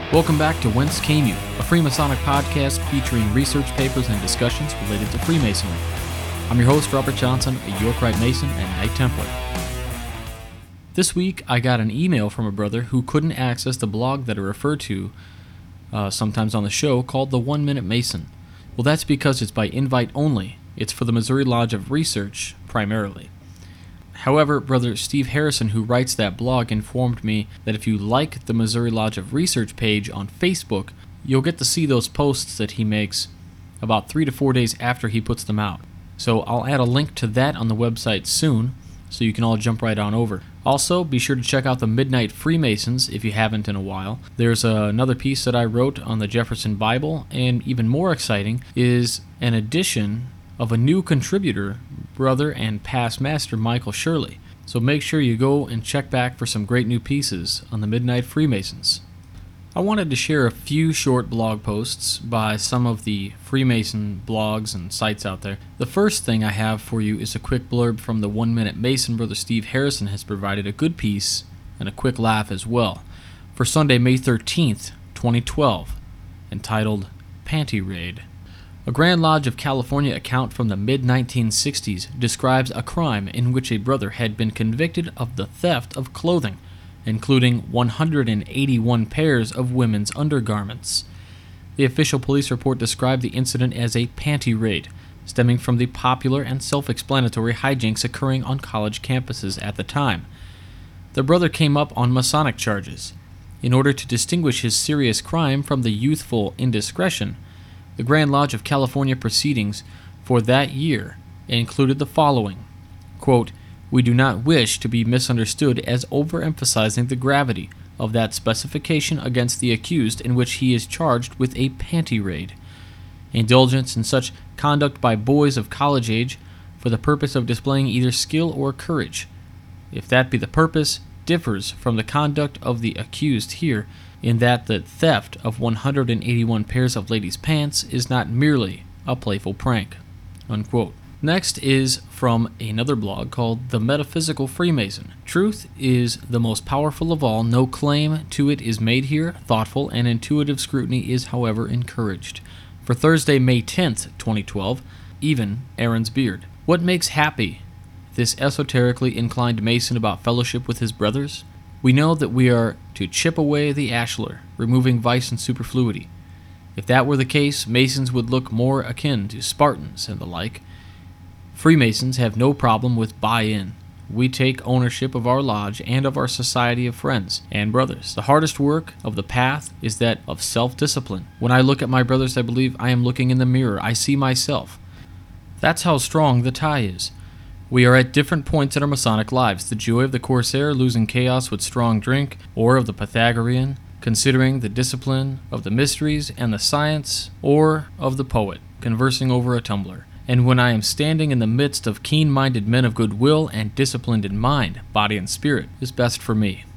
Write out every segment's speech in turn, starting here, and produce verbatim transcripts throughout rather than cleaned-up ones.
Welcome back to Whence Came You, a Freemasonic podcast featuring research papers and discussions related to Freemasonry. I'm your host, Robert Johnson, a Yorkite Mason and Knight Templar. This week, I got an email from a brother who couldn't access the blog that I refer to uh, sometimes on the show called The One Minute Mason. Well, that's because it's by invite only. It's for the Missouri Lodge of Research, primarily. However, Brother Steve Harrison, who writes that blog, informed me that if you like the Missouri Lodge of Research page on Facebook, you'll get to see those posts that he makes about three to four days after he puts them out. So I'll add a link to that on the website soon, so you can all jump right on over. Also, be sure to check out the Midnight Freemasons if you haven't in a while. There's uh, another piece that I wrote on the Jefferson Bible, and even more exciting is an edition of a new contributor, brother and past master Michael Shirley. So make sure you go and check back for some great new pieces on the Midnight Freemasons. I wanted to share a few short blog posts by some of the Freemason blogs and sites out there. The first thing I have for you is a quick blurb from the One Minute Mason. Brother Steve Harrison has provided a good piece and a quick laugh as well for Sunday, May thirteenth, twenty twelve, entitled Panty Raid. A Grand Lodge of California account from the mid nineteen sixties describes a crime in which a brother had been convicted of the theft of clothing, including one hundred eighty-one pairs of women's undergarments. The official police report described the incident as a panty raid, stemming from the popular and self-explanatory hijinks occurring on college campuses at the time. The brother came up on Masonic charges. In order to distinguish his serious crime from the youthful indiscretion, the Grand Lodge of California proceedings for that year included the following, quote, "We do not wish to be misunderstood as overemphasizing the gravity of that specification against the accused in which he is charged with a panty raid. Indulgence in such conduct by boys of college age for the purpose of displaying either skill or courage, if that be the purpose, differs from the conduct of the accused here, in that the theft of one hundred eighty-one pairs of ladies' pants is not merely a playful prank." Unquote. Next is from another blog called The Metaphysical Freemason. Truth is the most powerful of all. No claim to it is made here. Thoughtful and intuitive scrutiny is, however, encouraged. For Thursday, May tenth, twenty twelve, even Aaron's beard. What makes happy this esoterically inclined Mason about fellowship with his brothers? We know that we are to chip away the ashlar, removing vice and superfluity. If that were the case, Masons would look more akin to Spartans and the like. Freemasons have no problem with buy-in. We take ownership of our lodge and of our society of friends and brothers. The hardest work of the path is that of self-discipline. When I look at my brothers, I believe I am looking in the mirror. I see myself. That's how strong the tie is. We are at different points in our Masonic lives. The joy of the Corsair losing chaos with strong drink, or of the Pythagorean considering the discipline of the mysteries and the science, or of the poet conversing over a tumbler. And when I am standing in the midst of keen-minded men of goodwill and disciplined in mind, body, and spirit, is best for me.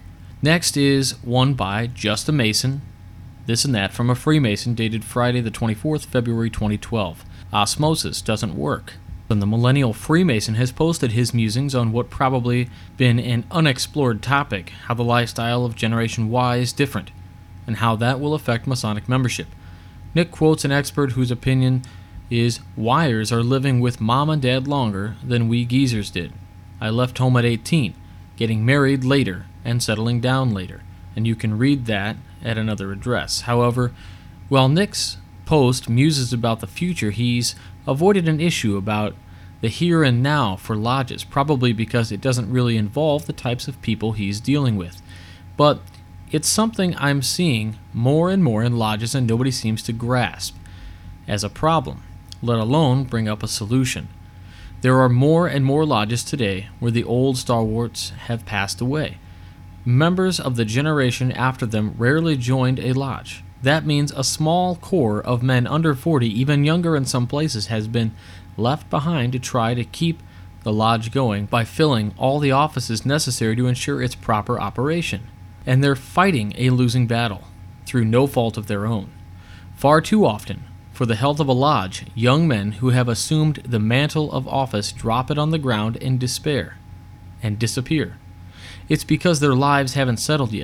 Next is one by Just a Mason, this and that, from a Freemason dated Friday the twenty-fourth, February twenty twelve. Osmosis doesn't work. And the Millennial Freemason has posted his musings on what probably been an unexplored topic, how the lifestyle of Generation Y is different, and how that will affect Masonic membership. Nick quotes an expert whose opinion is, "Wires are living with mom and dad longer than we geezers did. I left home at eighteen, getting married later, and settling down later." And you can read that at another address. However, while Nick's post muses about the future, he's avoided an issue about the here and now for lodges, probably because it doesn't really involve the types of people he's dealing with. But it's something I'm seeing more and more in lodges and nobody seems to grasp as a problem, let alone bring up a solution. There are more and more lodges today where the old stalwarts have passed away. Members of the generation after them rarely joined a lodge. That means a small core of men under forty, even younger in some places, has been left behind to try to keep the lodge going by filling all the offices necessary to ensure its proper operation. And they're fighting a losing battle through no fault of their own. Far too often, for the health of a lodge, young men who have assumed the mantle of office drop it on the ground in despair and disappear. It's because their lives haven't settled yet.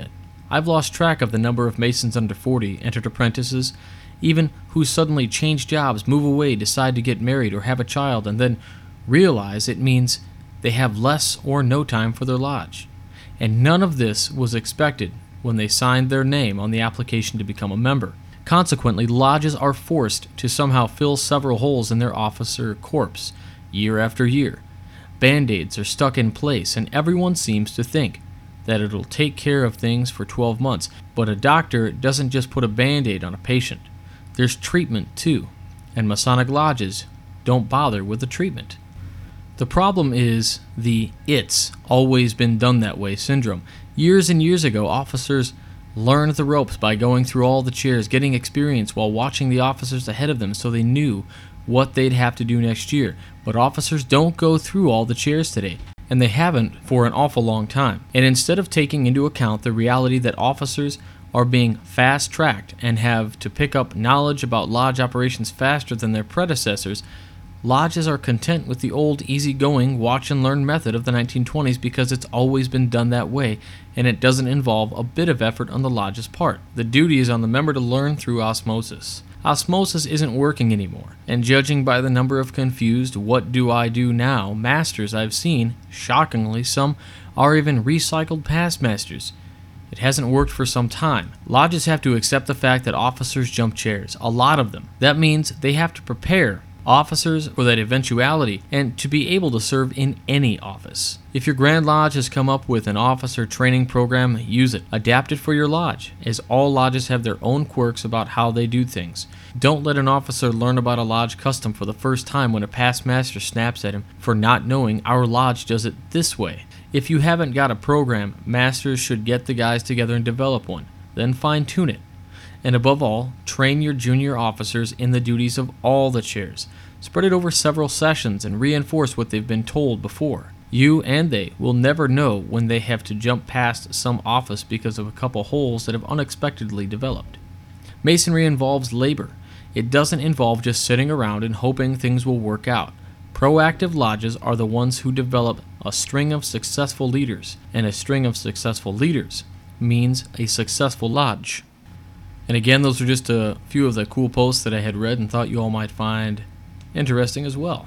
I've lost track of the number of Masons under forty, entered apprentices, even who suddenly change jobs, move away, decide to get married or have a child, and then realize it means they have less or no time for their lodge. And none of this was expected when they signed their name on the application to become a member. Consequently, lodges are forced to somehow fill several holes in their officer corps, year after year. Band-aids are stuck in place, and everyone seems to think that it'll take care of things for twelve months, but a doctor doesn't just put a Band-aid on a patient. There's treatment too, and Masonic lodges don't bother with the treatment. The problem is the "it's always been done that way" syndrome. Years and years ago, officers learned the ropes by going through all the chairs, getting experience while watching the officers ahead of them so they knew what they'd have to do next year. But officers don't go through all the chairs today, and they haven't for an awful long time. And instead of taking into account the reality that officers are being fast-tracked and have to pick up knowledge about lodge operations faster than their predecessors, lodges are content with the old easy-going watch-and-learn method of the nineteen twenties because it's always been done that way, and it doesn't involve a bit of effort on the lodge's part. The duty is on the member to learn through osmosis. Osmosis isn't working anymore, and judging by the number of confused "what do I do now" masters I've seen, shockingly, some are even recycled past masters. It hasn't worked for some time. Lodges have to accept the fact that officers jump chairs, a lot of them. That means they have to prepare officers for that eventuality and to be able to serve in any office. If your Grand Lodge has come up with an officer training program, use it. Adapt it for your lodge, as all lodges have their own quirks about how they do things. Don't let an officer learn about a lodge custom for the first time when a past master snaps at him for not knowing our lodge does it this way. If you haven't got a program, masters should get the guys together and develop one, then fine-tune it. And above all, train your junior officers in the duties of all the chairs. Spread it over several sessions and reinforce what they've been told before. You and they will never know when they have to jump past some office because of a couple holes that have unexpectedly developed. Masonry involves labor. It doesn't involve just sitting around and hoping things will work out. Proactive lodges are the ones who develop a string of successful leaders, and a string of successful leaders means a successful lodge. And again, those are just a few of the cool posts that I had read and thought you all might find interesting as well.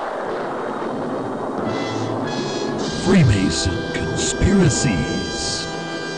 Freemason conspiracies.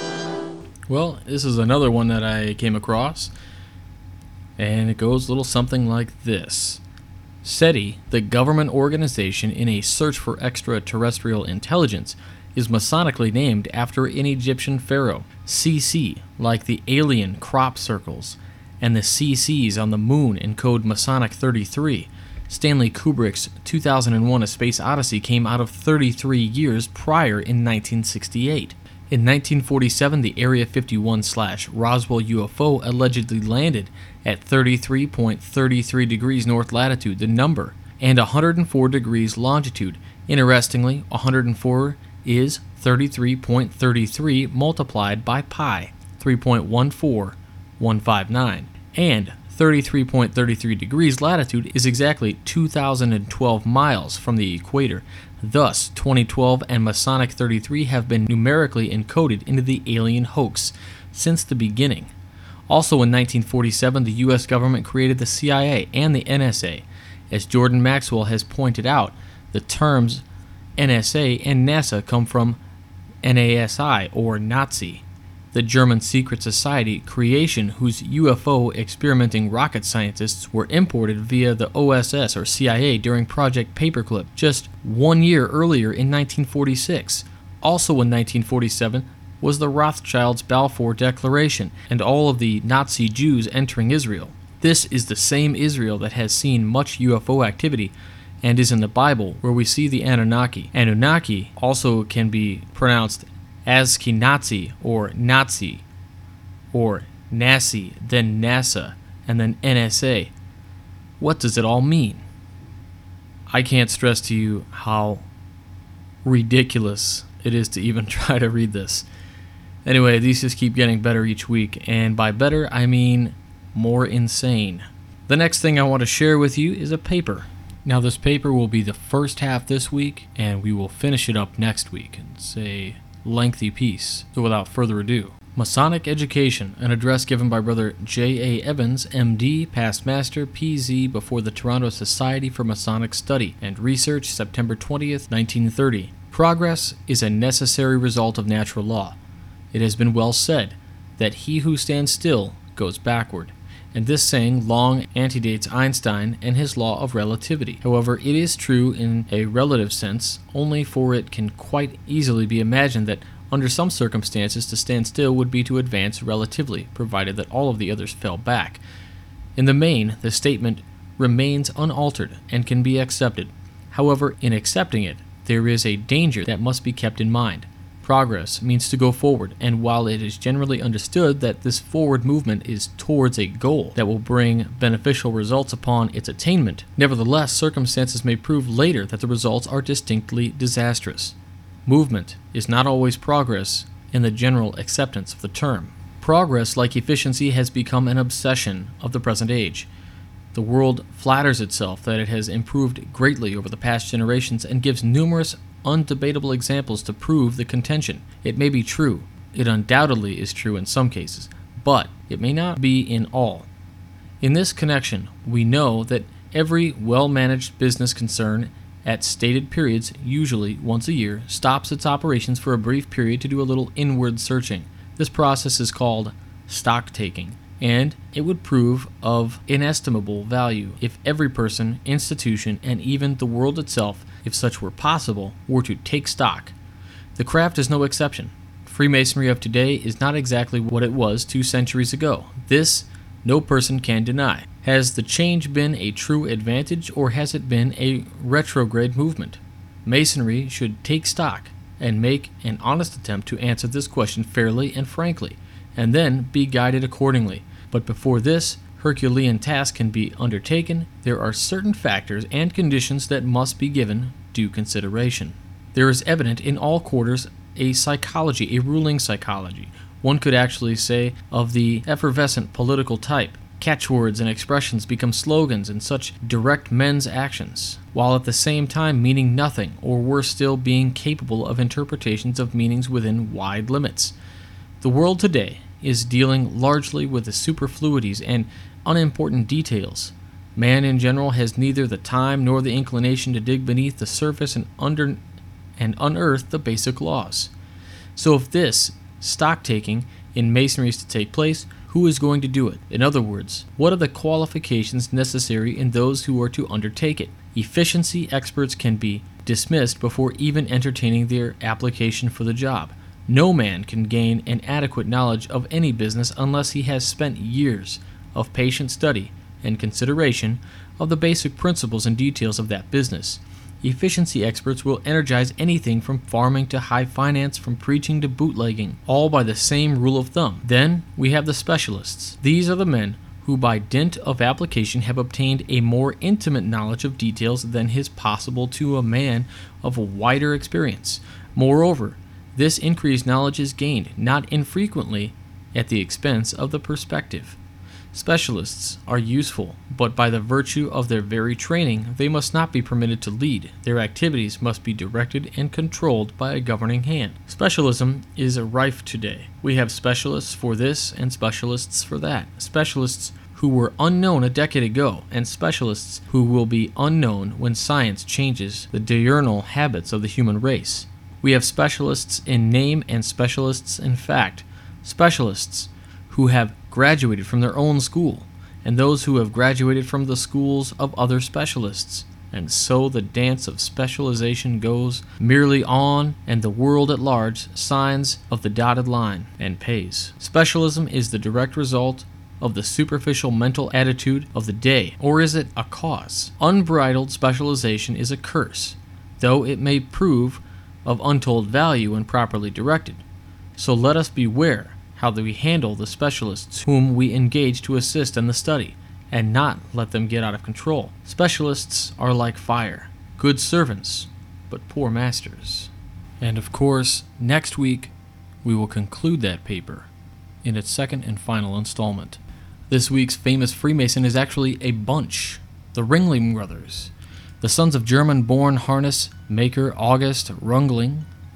Well, this is another one that I came across, and it goes a little something like this. SETI, the government organization in a search for extraterrestrial intelligence, is Masonically named after an Egyptian pharaoh. C C, like the alien crop circles, and the C Cs on the moon encode Masonic thirty-three. Stanley Kubrick's two thousand one A Space Odyssey came out of thirty-three years prior in nineteen sixty-eight. In nineteen forty-seven, the Area fifty-one slash Roswell U F O allegedly landed at thirty-three point three three degrees north latitude, the number, and one hundred four degrees longitude. Interestingly, one hundred four is thirty-three point three three multiplied by pi, three point one four one five nine, and thirty-three point three three degrees latitude is exactly two thousand twelve miles from the equator. Thus, twenty twelve and Masonic thirty-three have been numerically encoded into the alien hoax since the beginning. Also in nineteen forty-seven, the U S government created the C I A and the N S A. As Jordan Maxwell has pointed out, the terms N S A and NASA come from N A S I, or Nazi, the German secret society creation whose U F O experimenting rocket scientists were imported via the O S S or C I A during Project Paperclip just one year earlier in nineteen forty-six. Also in nineteen forty-seven was the Rothschilds' Balfour Declaration and all of the Nazi Jews entering Israel. This is the same Israel that has seen much U F O activity and is in the Bible, where we see the Anunnaki. Anunnaki also can be pronounced Ashkenazi or Nazi, or Nasi, then NASA, and then N S A. What does it all mean? I can't stress to you how ridiculous it is to even try to read this. Anyway, these just keep getting better each week, and by better, I mean more insane. The next thing I want to share with you is a paper. Now, this paper will be the first half this week, and we will finish it up next week. It's a lengthy piece, so without further ado. Masonic Education, an address given by Brother J A. Evans, M D, Past Master, P Z, before the Toronto Society for Masonic Study and Research, September twentieth, nineteen thirty. Progress is a necessary result of natural law. It has been well said that he who stands still goes backward, and this saying long antedates Einstein and his law of relativity. However, it is true in a relative sense, only for it can quite easily be imagined that under some circumstances to stand still would be to advance relatively, provided that all of the others fell back. In the main, the statement remains unaltered and can be accepted. However, in accepting it, there is a danger that must be kept in mind. Progress means to go forward, and while it is generally understood that this forward movement is towards a goal that will bring beneficial results upon its attainment, nevertheless, circumstances may prove later that the results are distinctly disastrous. Movement is not always progress in the general acceptance of the term. Progress, like efficiency, has become an obsession of the present age. The world flatters itself that it has improved greatly over the past generations and gives numerous undebatable examples to prove the contention. It may be true, it undoubtedly is true in some cases, but it may not be in all. In this connection, we know that every well-managed business concern at stated periods, usually once a year, stops its operations for a brief period to do a little inward searching. This process is called stock-taking, and it would prove of inestimable value if every person, institution, and even the world itself, if such were possible, were to take stock. The craft is no exception. Freemasonry of today is not exactly what it was two centuries ago. This no person can deny. Has the change been a true advantage, or has it been a retrograde movement? Masonry should take stock and make an honest attempt to answer this question fairly and frankly, and then be guided accordingly. But before this Herculean task can be undertaken, there are certain factors and conditions that must be given due consideration. There is evident in all quarters a psychology, a ruling psychology. One could actually say of the effervescent political type. Catchwords and expressions become slogans in such direct men's actions, while at the same time meaning nothing, or worse still, being capable of interpretations of meanings within wide limits. The world today is dealing largely with the superfluities and unimportant details. Man in general has neither the time nor the inclination to dig beneath the surface and under and unearth the basic laws. So if this stock-taking in Masonry is to take place, who is going to do it? In other words, what are the qualifications necessary in those who are to undertake it? Efficiency experts can be dismissed before even entertaining their application for the job. No man can gain an adequate knowledge of any business unless he has spent years of patient study and consideration of the basic principles and details of that business. Efficiency experts will energize anything from farming to high finance, from preaching to bootlegging, all by the same rule of thumb. Then we have the specialists. These are the men who by dint of application have obtained a more intimate knowledge of details than is possible to a man of a wider experience. Moreover, this increased knowledge is gained, not infrequently, at the expense of the perspective. Specialists are useful, but by the virtue of their very training, they must not be permitted to lead. Their activities must be directed and controlled by a governing hand. Specialism is rife today. We have specialists for this and specialists for that. Specialists who were unknown a decade ago, and specialists who will be unknown when science changes the diurnal habits of the human race. We have specialists in name and specialists in fact. Specialists who have graduated from their own school, and those who have graduated from the schools of other specialists. And so the dance of specialization goes merely on, and the world at large signs of the dotted line and pays. Specialism is the direct result of the superficial mental attitude of the day, or is it a cause? Unbridled specialization is a curse, though it may prove of untold value when properly directed. So let us beware how do we handle the specialists whom we engage to assist in the study, and not let them get out of control. Specialists are like fire, good servants, but poor masters. And of course, next week we will conclude that paper in its second and final installment. This week's famous Freemason is actually a bunch, the Ringling Brothers, the sons of German-born harness maker August Rungling,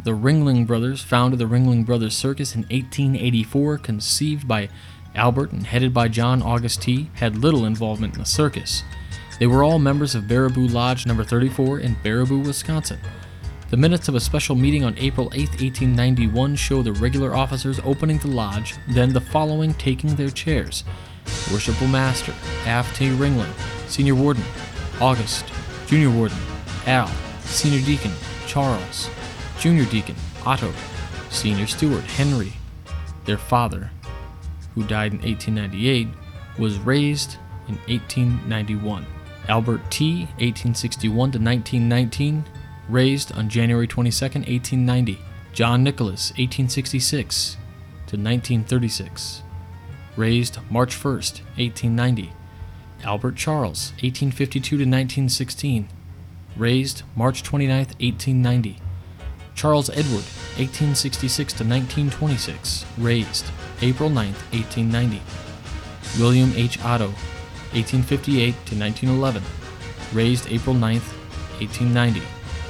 The Ringling Brothers founded the Ringling Brothers Circus in eighteen eighty-four, conceived by Albert and headed by John August T., had little involvement in the circus. They were all members of Baraboo Lodge number thirty-four in Baraboo, Wisconsin. The minutes of a special meeting on April eighth, eighteen ninety-one show the regular officers opening the lodge, then the following taking their chairs: Worshipful Master, Aft T. Ringling, Senior Warden, August, Junior Warden, Al, Senior Deacon, Charles, Junior Deacon, Otto, Senior Steward, Henry. Their father, who died in eighteen ninety-eight, was raised in eighteen ninety-one. Albert T., eighteen sixty-one to nineteen nineteen, raised on January twenty-second, eighteen ninety. John Nicholas, eighteen sixty-six to nineteen thirty-six, raised March first, eighteen ninety. Albert Charles, eighteen fifty-two to nineteen sixteen, raised March twenty-ninth, eighteen ninety. Charles Edward, eighteen sixty-six to nineteen twenty-six, raised April ninth, eighteen ninety. William H. Otto, eighteen fifty-eight to nineteen eleven, raised April ninth, eighteen ninety.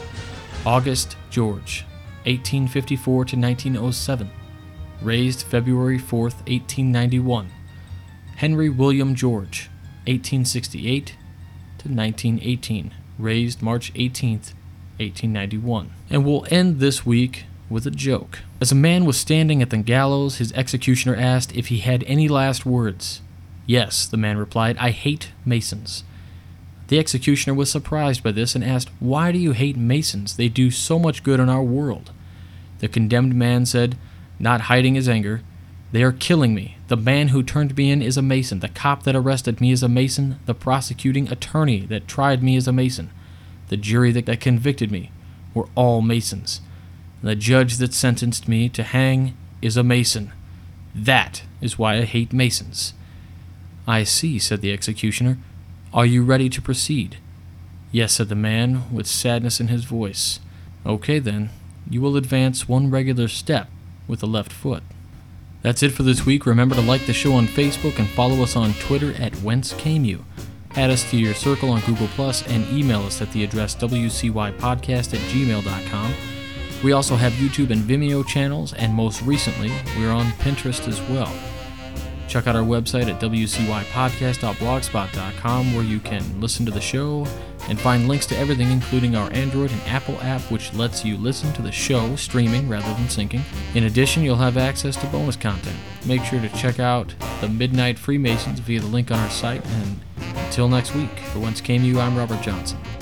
August George, eighteen fifty-four to nineteen oh seven, raised February fourth, eighteen ninety-one. Henry William George, eighteen sixty-eight to nineteen eighteen, raised March eighteenth, eighteen ninety-one. And we'll end this week with a joke. As a man was standing at the gallows, his executioner asked if he had any last words. Yes, the man replied, I hate Masons. The executioner was surprised by this and asked, why do you hate Masons? They do so much good in our world. The condemned man said, not hiding his anger, they are killing me. The man who turned me in is a Mason. The cop that arrested me is a Mason. The prosecuting attorney that tried me is a Mason. The jury that, that convicted me were all Masons. And the judge that sentenced me to hang is a Mason. That is why I hate Masons. I see, said the executioner. Are you ready to proceed? Yes, said the man, with sadness in his voice. Okay, then. You will advance one regular step with the left foot. That's it for this week. Remember to like the show on Facebook and follow us on Twitter at Whence Came You. Add us to your circle on Google Plus and email us at the address w c y podcast at gmail dot com. We also have YouTube and Vimeo channels, and most recently, we're on Pinterest as well. Check out our website at w c y podcast dot blogspot dot com, where you can listen to the show and find links to everything, including our Android and Apple app, which lets you listen to the show streaming rather than syncing. In addition, you'll have access to bonus content. Make sure to check out the Midnight Freemasons via the link on our site, and until next week, for Whence Came You, I'm Robert Johnson.